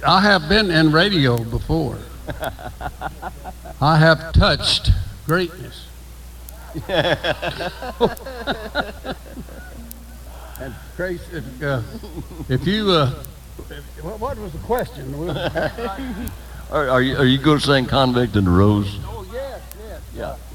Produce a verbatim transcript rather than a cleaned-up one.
I have been in radio before. I have touched greatness. And Trace, if, uh, if you, uh, if, what, what was the question? Are, are you are you going to sing "Convict in the Rose"? Oh yes, yes. Yeah.